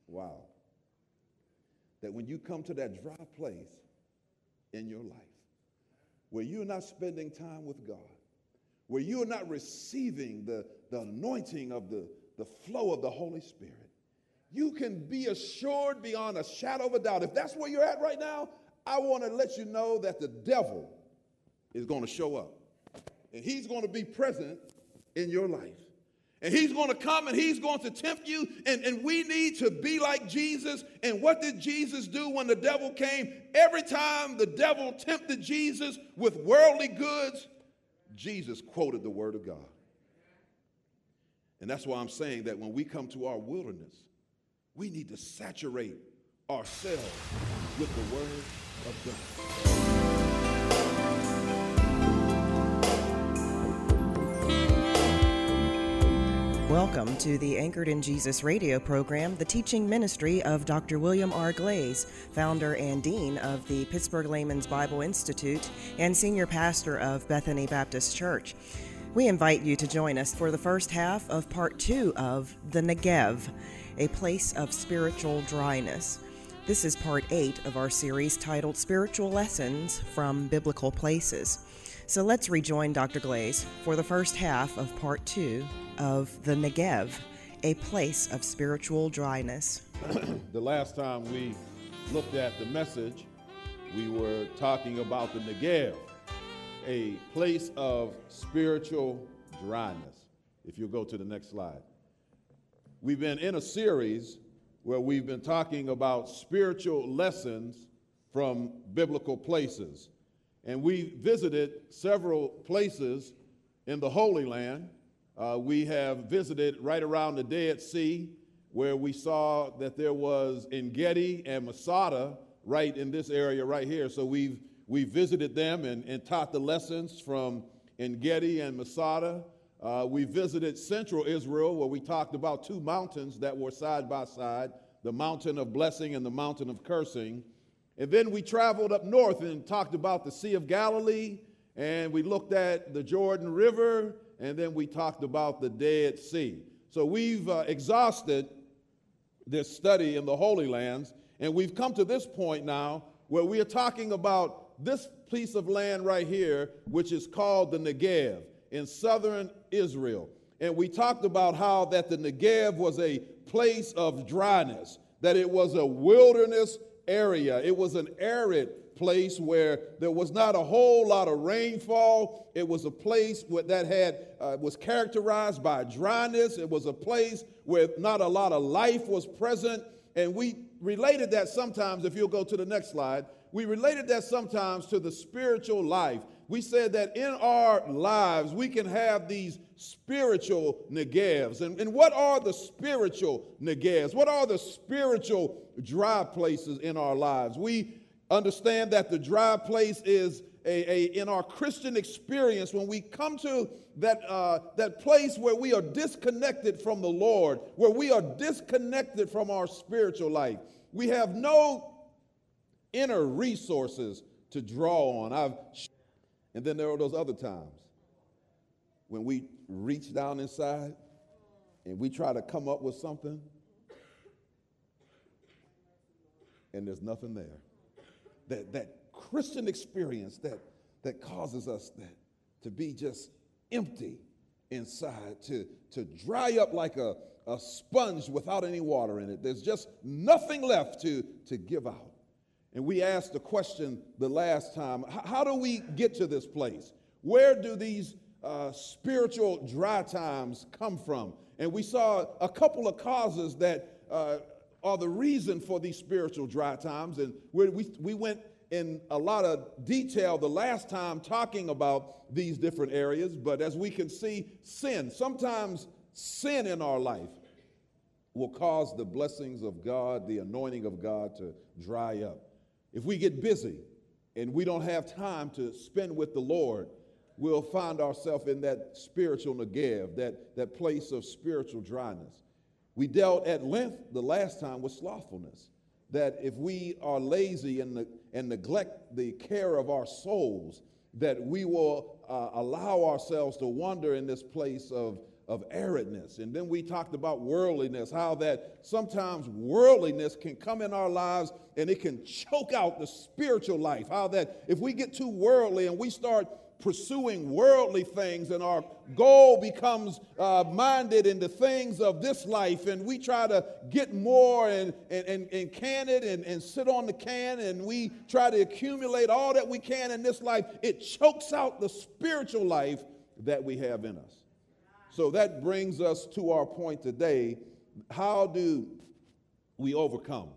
Wow. That when you come to that dry place in your life, where you're not spending time with God, where you're not receiving the anointing of the flow of the Holy Spirit, you can be assured beyond a shadow of a doubt. If that's where you're at right now, I want to let you know that the devil is going to show up. And he's going to be present in your life. And he's going to come and he's going to tempt you. And we need to be like Jesus. And what did Jesus do when the devil came? Every time the devil tempted Jesus with worldly goods, Jesus quoted the word of God. And that's why I'm saying that when we come to our wilderness, we need to saturate ourselves with the word of God. Welcome to the Anchored in Jesus radio program, the teaching ministry of Dr. William R. Glaze, founder and dean of the Pittsburgh Layman's Bible Institute and senior pastor of Bethany Baptist Church. We invite you to join us for the first half of part 2 of The Negev, a place of spiritual dryness. This is part 8 of our series titled Spiritual Lessons from Biblical Places. So let's rejoin Dr. Glaze for the first half of part 2 of The Negev, a place of spiritual dryness. The last time we looked at the message, we were talking about the Negev, a place of spiritual dryness. If you'll go to the next slide. We've been in a series where we've been talking about spiritual lessons from biblical places. And we visited several places in the Holy Land. We have visited right around the Dead Sea, where we saw that there was En-Gedi and Masada right in this area right here. So we visited them and taught the lessons from En-Gedi and Masada. We visited central Israel, where we talked about two mountains that were side by side, the mountain of blessing and the mountain of cursing. And then we traveled up north and talked about the Sea of Galilee, and we looked at the Jordan River, and then we talked about the Dead Sea. So we've exhausted this study in the Holy Lands, and we've come to this point now where we are talking about this piece of land right here, which is called the Negev in southern Israel. And we talked about how that the Negev was a place of dryness, that it was a wilderness area. It was an arid place where there was not a whole lot of rainfall. It was a place that was characterized by dryness. It was a place where not a lot of life was present. And we related that sometimes, if you'll go to the next slide, we related that sometimes to the spiritual life. We said that in our lives, we can have these spiritual negevs. And what are the spiritual negevs? What are the spiritual dry places in our lives? We understand that the dry place is in our Christian experience, when we come to that place where we are disconnected from the Lord, where we are disconnected from our spiritual life. We have no inner resources to draw on. And then there are those other times when we reach down inside and we try to come up with something and there's nothing there. That Christian experience that causes us to be just empty inside, to dry up like a sponge without any water in it. There's just nothing left to give out. And we asked the question the last time, how do we get to this place? Where do these spiritual dry times come from? And we saw a couple of causes that are the reason for these spiritual dry times. And we went in a lot of detail the last time talking about these different areas. But as we can see, sometimes sin in our life will cause the blessings of God, the anointing of God to dry up. If we get busy and we don't have time to spend with the Lord, we'll find ourselves in that spiritual negev, that place of spiritual dryness. We dealt at length the last time with slothfulness, that if we are lazy and neglect the care of our souls, that we will allow ourselves to wander in this place of aridness. And then we talked about worldliness, how that sometimes worldliness can come in our lives and it can choke out the spiritual life. How that if we get too worldly and we start pursuing worldly things and our goal becomes minded in the things of this life, and we try to get more and can it and sit on the can, and we try to accumulate all that we can in this life, it chokes out the spiritual life that we have in us. So that brings us to our point today. How do we overcome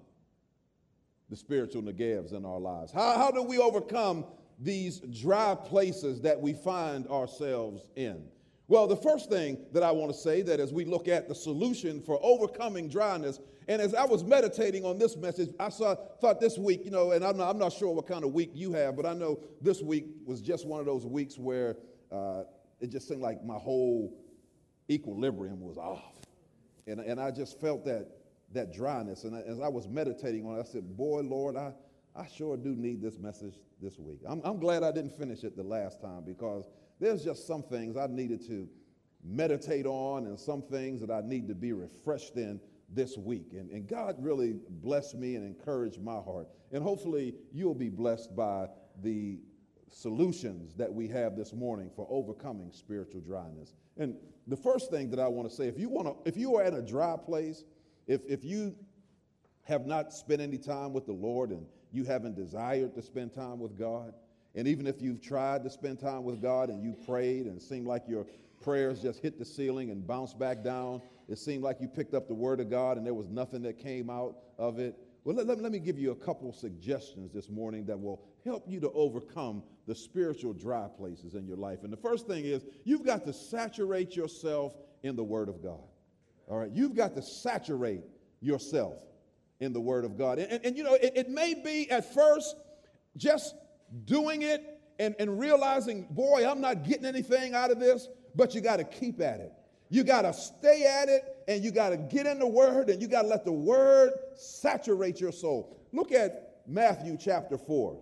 the spiritual negevs in our lives? How do we overcome these dry places that we find ourselves in? Well, the first thing that I want to say, that as we look at the solution for overcoming dryness, and as I was meditating on this message, I thought this week, and I'm not sure what kind of week you have, but I know this week was just one of those weeks where it just seemed like my whole equilibrium was off. And I just felt that dryness. And as I was meditating on it, I said, boy, Lord, I sure do need this message this week. I'm glad I didn't finish it the last time, because there's just some things I needed to meditate on and some things that I need to be refreshed in this week. And God really blessed me and encouraged my heart. And hopefully you'll be blessed by the solutions that we have this morning for overcoming spiritual dryness. And the first thing that I want to say, if you are at a dry place, if you have not spent any time with the Lord and you haven't desired to spend time with God, and even if you've tried to spend time with God and you prayed and it seemed like your prayers just hit the ceiling and bounced back down, it seemed like you picked up the Word of God and there was nothing that came out of it. Well, let me give you a couple suggestions this morning that will help you to overcome the spiritual dry places in your life. And the first thing is, you've got to saturate yourself in the Word of God. All right, you've got to saturate yourself in the Word of God. And it may be at first just doing it and realizing, boy, I'm not getting anything out of this, but you got to keep at it. You got to stay at it, and you got to get in the Word, and you got to let the Word saturate your soul. Look at Matthew chapter 4.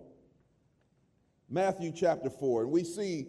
Matthew chapter 4, and we see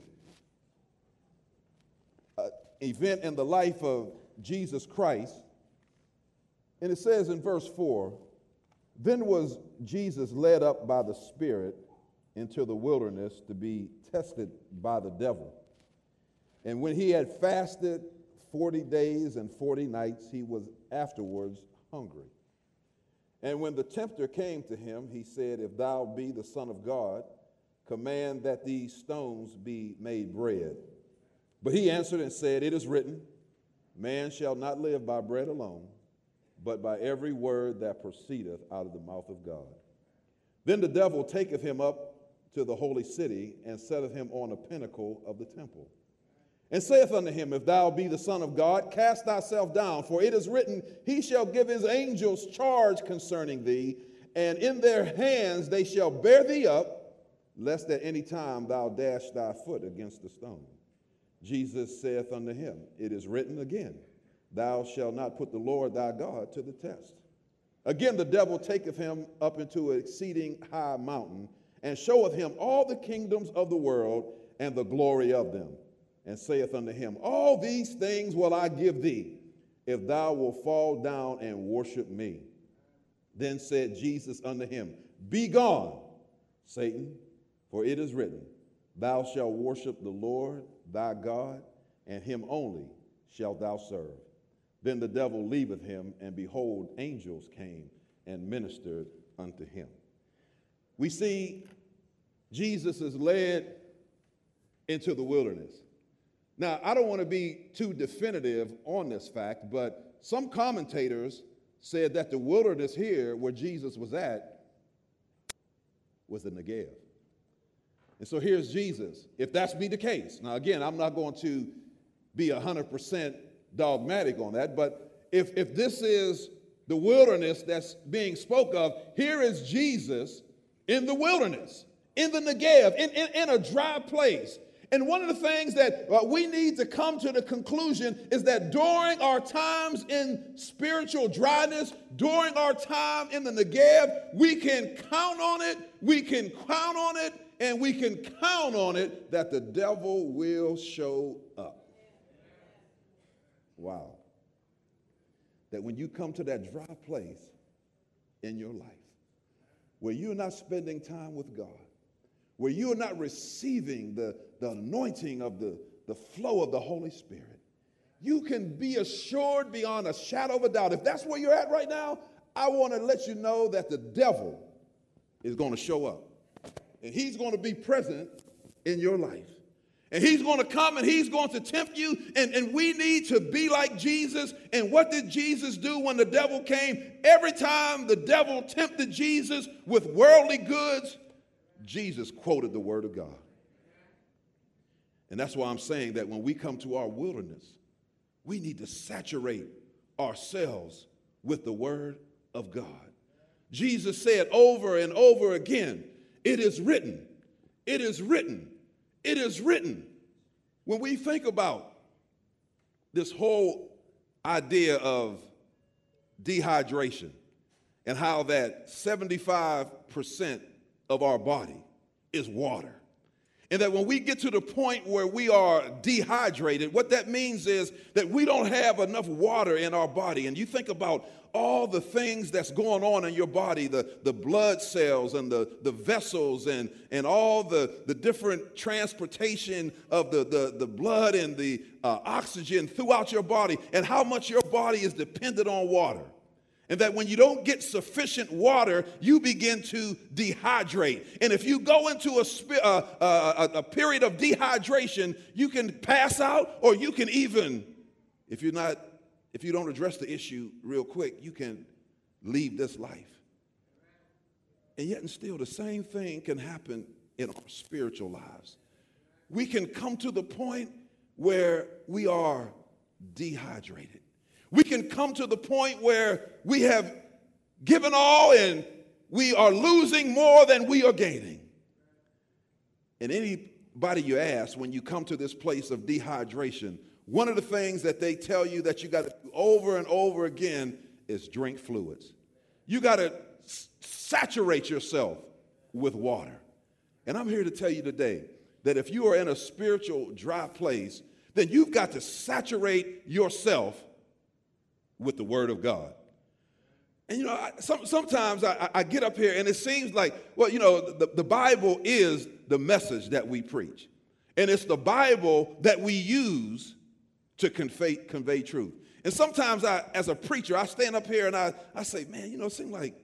an event in the life of Jesus Christ. And it says in verse 4, then was Jesus led up by the Spirit into the wilderness to be tested by the devil. And when he had fasted 40 days and 40 nights, he was afterwards hungry. And when the tempter came to him, he said, if thou be the Son of God, command that these stones be made bread. But he answered and said, it is written, man shall not live by bread alone, but by every word that proceedeth out of the mouth of God. Then the devil taketh him up to the holy city, and setteth him on a pinnacle of the temple, and saith unto him, if thou be the Son of God, cast thyself down, for it is written, he shall give his angels charge concerning thee, and in their hands they shall bear thee up, lest at any time thou dash thy foot against a stone. Jesus saith unto him, it is written again, thou shalt not put the Lord thy God to the test. Again the devil taketh him up into an exceeding high mountain, and showeth him all the kingdoms of the world and the glory of them, and saith unto him, all these things will I give thee, if thou wilt fall down and worship me. Then said Jesus unto him, be gone, Satan, for it is written, thou shalt worship the Lord thy God, and him only shalt thou serve. Then the devil leaveth him, and behold, angels came and ministered unto him. We see Jesus is led into the wilderness. Now, I don't want to be too definitive on this fact, but some commentators said that the wilderness here where Jesus was at was the Negev. And so here's Jesus, if that's be the case. Now, again, I'm not going to be 100% dogmatic on that, but if this is the wilderness that's being spoke of, here is Jesus in the wilderness, in the Negev, in a dry place. And one of the things that we need to come to the conclusion is that during our times in spiritual dryness, during our time in the Negev, we can count on it, and we can count on it that the devil will show up. Wow. That when you come to that dry place in your life, where you're not spending time with God, where you're not receiving the anointing of the flow of the Holy Spirit, you can be assured beyond a shadow of a doubt. If that's where you're at right now, I want to let you know that the devil is going to show up. And he's going to be present in your life. And he's going to come and he's going to tempt you. And we need to be like Jesus. And what did Jesus do when the devil came? Every time the devil tempted Jesus with worldly goods, Jesus quoted the word of God. And that's why I'm saying that when we come to our wilderness, we need to saturate ourselves with the word of God. Jesus said over and over again, it is written, it is written, it is written. When we think about this whole idea of dehydration and how that 75% of our body is water, and that when we get to the point where we are dehydrated, what that means is that we don't have enough water in our body. And you think about all the things that's going on in your body, the blood cells and the vessels and all the different transportation of the blood and the oxygen throughout your body, and how much your body is dependent on water. And that when you don't get sufficient water, you begin to dehydrate. And if you go into a period of dehydration, you can pass out, or you can even, if you don't address the issue real quick, you can leave this life. And yet and still, the same thing can happen in our spiritual lives. We can come to the point where we are dehydrated. We can come to the point where we have given all and we are losing more than we are gaining. And anybody you ask, when you come to this place of dehydration, one of the things that they tell you that you got to do over and over again is drink fluids. You got to saturate yourself with water. And I'm here to tell you today that if you are in a spiritual dry place, then you've got to saturate yourself with the word of God. And you know, sometimes I get up here and it seems like, well, you know, the Bible is the message that we preach. And it's the Bible that we use to convey truth. And sometimes as a preacher, I stand up here and I say, man, you know, it seems like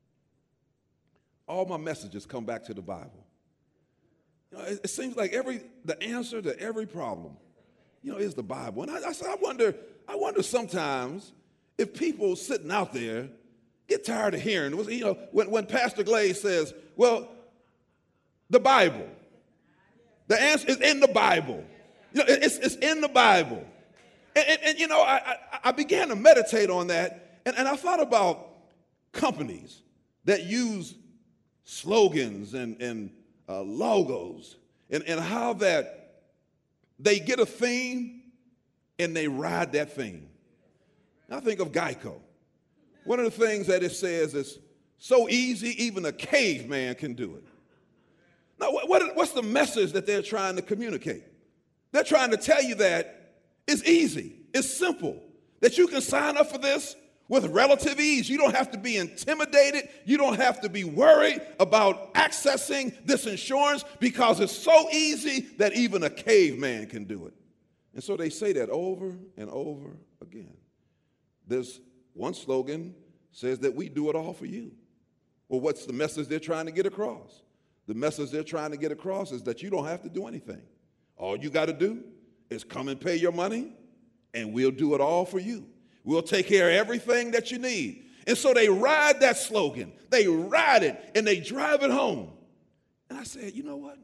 all my messages come back to the Bible. You know, it seems like the answer to every problem, you know, is the Bible. And I wonder sometimes if people sitting out there get tired of hearing, you know, when Pastor Glaze says, well, the Bible, the answer is in the Bible. You know, it's in the Bible. And you know, I began to meditate on that, and I thought about companies that use slogans and logos, and how that they get a theme and they ride that theme. I think of Geico. One of the things that it says is, so easy, even a caveman can do it. Now, what's the message that they're trying to communicate? They're trying to tell you that it's easy, it's simple, that you can sign up for this with relative ease. You don't have to be intimidated. You don't have to be worried about accessing this insurance because it's so easy that even a caveman can do it. And so they say that over and over again. There's one slogan says that we do it all for you. Well, what's the message they're trying to get across? The message they're trying to get across is that you don't have to do anything. All you got to do is come and pay your money, and we'll do it all for you. We'll take care of everything that you need. And so they ride that slogan. They ride it, and they drive it home. And I said, you know what?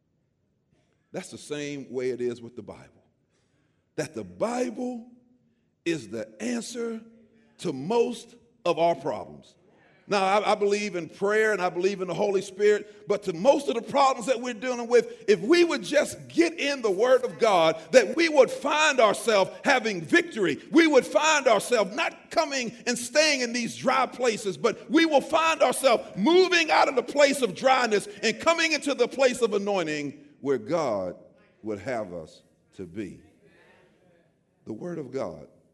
That's the same way it is with the Bible. That the Bible is the answer to most of our problems. Now, I believe in prayer and I believe in the Holy Spirit, but to most of the problems that we're dealing with, if we would just get in the Word of God, that we would find ourselves having victory. We would find ourselves not coming and staying in these dry places, but we will find ourselves moving out of the place of dryness and coming into the place of anointing where God would have us to be. The Word of God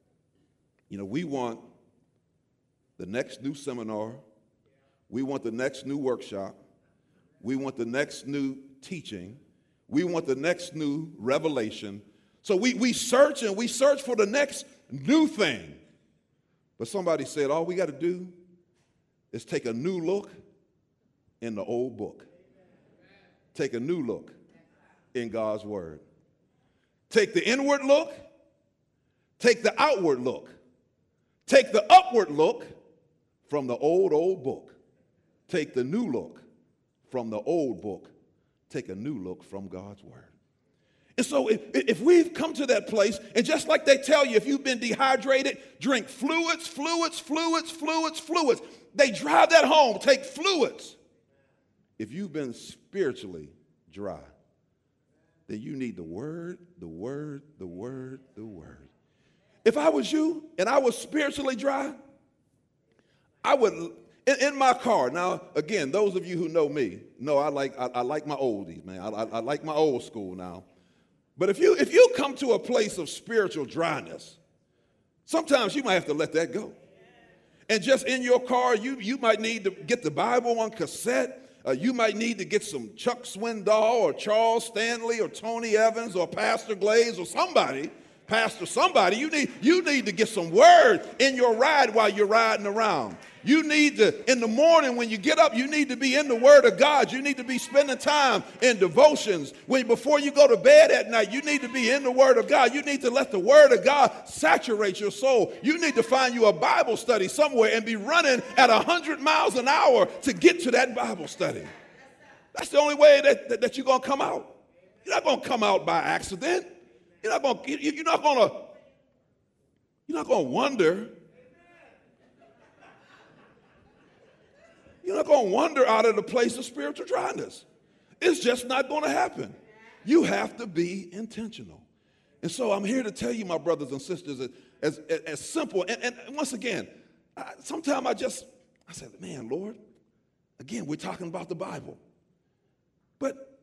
We want the next new seminar. We want the next new workshop. We want the next new teaching. We want the next new revelation. So we search and we search for the next new thing. But somebody said all we got to do is take a new look in the old book. Take a new look in God's word. Take the inward look. Take the outward look. Take the upward look from the old book. Take the new look from the old book. Take a new look from God's word. And so if we've come to that place, and just like they tell you, if you've been dehydrated, drink fluids. They drive that home. Take fluids. If you've been spiritually dry, then you need the word. If I was you and I was spiritually dry, I would, in my car. Now, again, those of you who know me know I like my oldies, man. I like my old school now. But if you come to a place of spiritual dryness, sometimes you might have to let that go. And just in your car, you might need to get the Bible on cassette. You might need to get some Chuck Swindoll or Charles Stanley or Tony Evans or Pastor Glaze or somebody. You need to get some word in your ride while you're riding around. You need to, in the morning when you get up, you need to be in the Word of God. You need to be spending time in devotions. Before you go to bed at night, you need to be in the Word of God. You need to let the Word of God saturate your soul. You need to find you a Bible study somewhere and be running at 100 miles an hour to get to that Bible study. That's the only way that you're going to come out. You're not going to come out by accident. You're not going to wonder. You're not going to wander out of the place of spiritual dryness. It's just not going to happen. You have to be intentional. And so I'm here to tell you, my brothers and sisters, as simple. And once again, sometimes I said, man, Lord, again, we're talking about the Bible. But,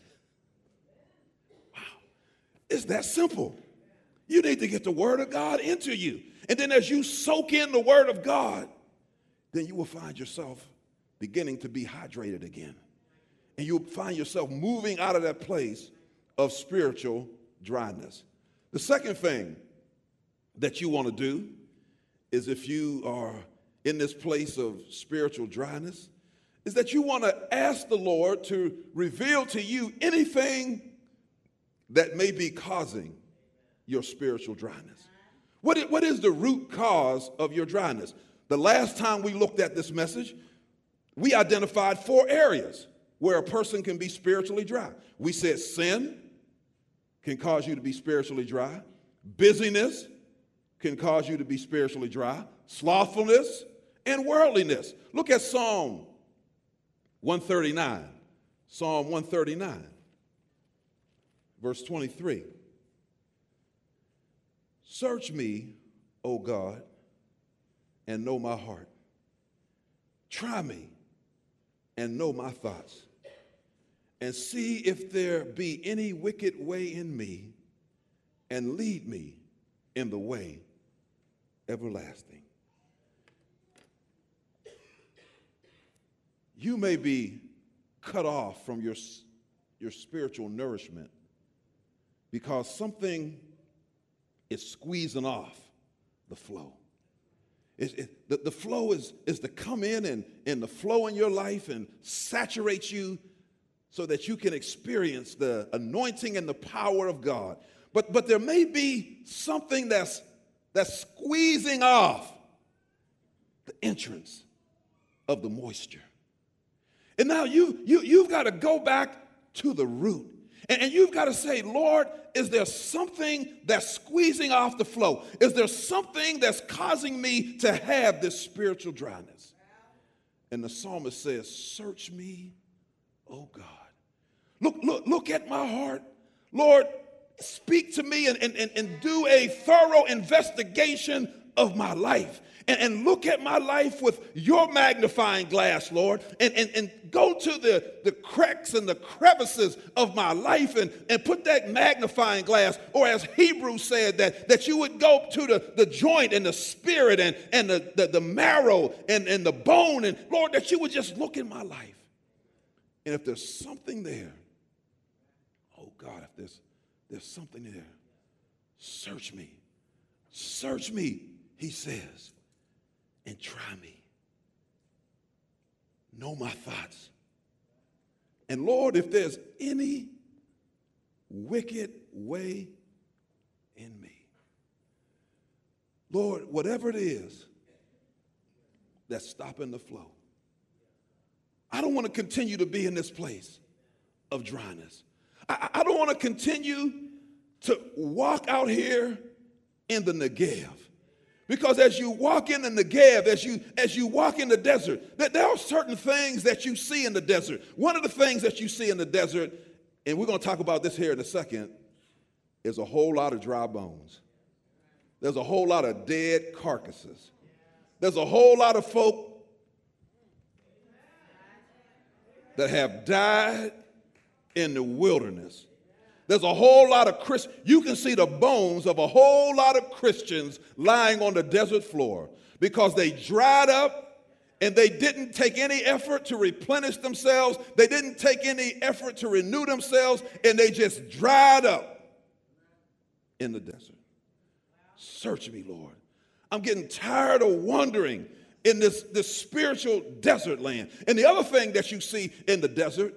wow, it's that simple. You need to get the Word of God into you. And then as you soak in the Word of God, then you will find yourself beginning to be hydrated again. And you'll find yourself moving out of that place of spiritual dryness. The second thing that you want to do is, if you are in this place of spiritual dryness, is that you want to ask the Lord to reveal to you anything that may be causing your spiritual dryness. What is the root cause of your dryness? The last time we looked at this message, we identified 4 areas where a person can be spiritually dry. We said sin can cause you to be spiritually dry. Busyness can cause you to be spiritually dry. Slothfulness and worldliness. Look at Psalm 139. Psalm 139, verse 23. Search me, O God, and know my heart. Try me and know my thoughts, and see if there be any wicked way in me, and lead me in the way everlasting. You may be cut off from your spiritual nourishment because something is squeezing off the flow. The flow is to come in and the flow in your life and saturate you so that you can experience the anointing and the power of God. But there may be something that's squeezing off the entrance of the moisture. And now you've got to go back to the root. And you've got to say, Lord, is there something that's squeezing off the flow? Is there something that's causing me to have this spiritual dryness? And the psalmist says, search me, O God. Look at my heart. Lord, speak to me and do a thorough investigation of my life and look at my life with your magnifying glass, Lord, and go to the cracks and the crevices of my life and put that magnifying glass, or as Hebrews said, that you would go to the joint and the spirit and the marrow and the bone, and Lord, that you would just look in my life. And if there's something there, oh God, if there's something there, search me, he says, and try me. Know my thoughts. And Lord, if there's any wicked way in me, Lord, whatever it is that's stopping the flow, I don't want to continue to be in this place of dryness. I don't want to continue to walk out here in the Negev. Because as you walk in the Negev, as you walk in the desert, that there are certain things that you see in the desert. One of the things that you see in the desert, and we're going to talk about this here in a second, is a whole lot of dry bones. There's a whole lot of dead carcasses. There's a whole lot of folk that have died in the wilderness. There's a whole lot of Christians. You can see the bones of a whole lot of Christians lying on the desert floor because they dried up and they didn't take any effort to replenish themselves. They didn't take any effort to renew themselves, and they just dried up in the desert. Search me, Lord. I'm getting tired of wandering in this spiritual desert land. And the other thing that you see in the desert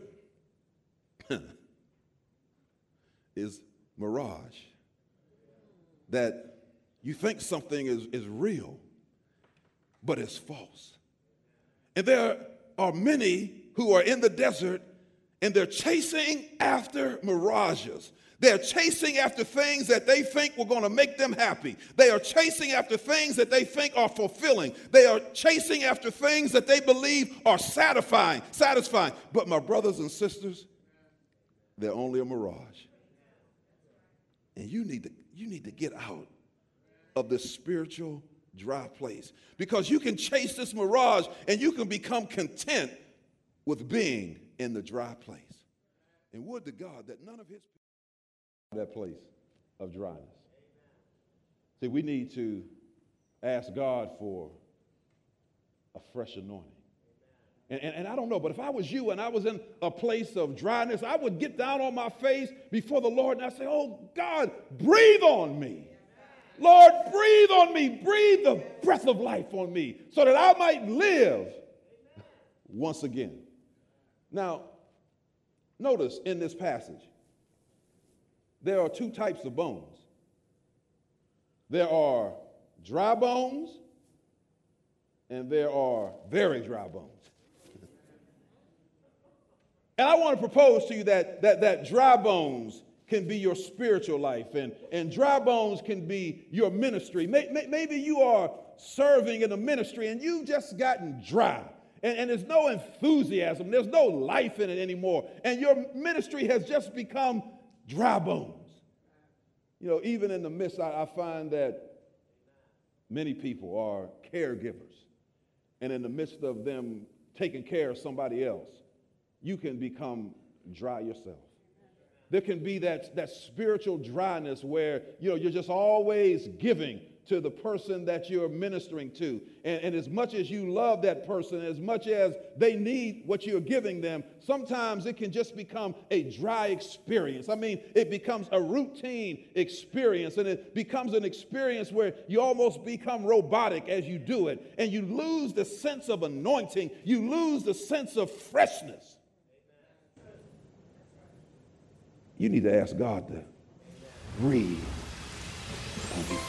is mirage. That you think something is real, but it's false. And there are many who are in the desert and they're chasing after mirages. They're chasing after things that they think were going to make them happy. They are chasing after things that they think are fulfilling. They are chasing after things that they believe are satisfying. But my brothers and sisters, they're only a mirage. And you need to get out of this spiritual dry place, because you can chase this mirage and you can become content with being in the dry place. And would to God that none of his people that place of dryness. See, we need to ask God for a fresh anointing. And I don't know, but if I was you and I was in a place of dryness, I would get down on my face before the Lord and I say, oh, God, breathe on me. Lord, breathe on me. Breathe the breath of life on me so that I might live once again. Now, notice in this passage, there are two types of bones. There are dry bones and there are very dry bones. And I want to propose to you that dry bones can be your spiritual life, and dry bones can be your ministry. Maybe you are serving in a ministry and you've just gotten dry, and there's no enthusiasm, there's no life in it anymore, and your ministry has just become dry bones. You know, even in the midst, I find that many people are caregivers, and in the midst of them taking care of somebody else, you can become dry yourself. There can be that spiritual dryness where, you know, you're just always giving to the person that you're ministering to. And as much as you love that person, as much as they need what you're giving them, sometimes it can just become a dry experience. I mean, it becomes a routine experience, and it becomes an experience where you almost become robotic as you do it, and you lose the sense of anointing. You lose the sense of freshness. You need to ask God to breathe on you.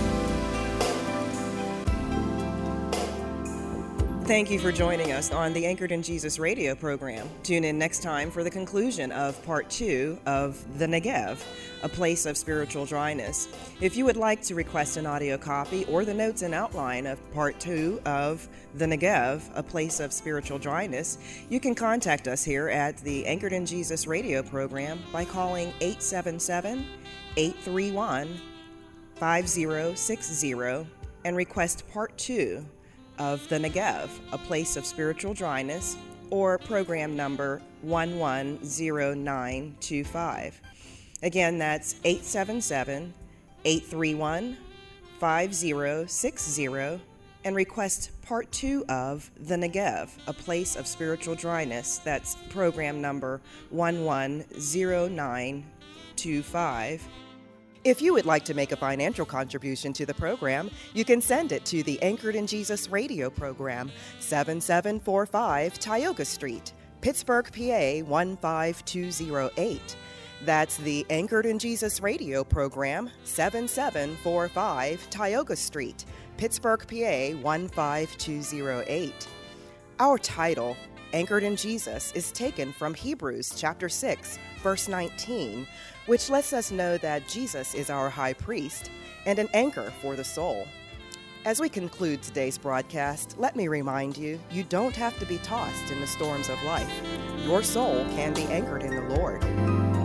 Thank you for joining us on the Anchored in Jesus radio program. Tune in next time for the conclusion of part 2 of The Negev, a place of spiritual dryness. If you would like to request an audio copy or the notes and outline of part 2 of The Negev, a place of spiritual dryness, you can contact us here at the Anchored in Jesus radio program by calling 877-831-5060 and request Part 2 of The Negev, A Place of Spiritual Dryness, or program number 110925. Again, that's 877-831-5060, and request Part 2 of The Negev, A Place of Spiritual Dryness. That's program number 110925. If you would like to make a financial contribution to the program, you can send it to the Anchored in Jesus radio program, 7745 Tioga Street, Pittsburgh, PA 15208. That's the Anchored in Jesus radio program, 7745 Tioga Street, Pittsburgh, PA 15208. Our title, Anchored in Jesus, is taken from Hebrews chapter 6, verse 19, which lets us know that Jesus is our high priest and an anchor for the soul. As we conclude today's broadcast, let me remind you, you don't have to be tossed in the storms of life. Your soul can be anchored in the Lord.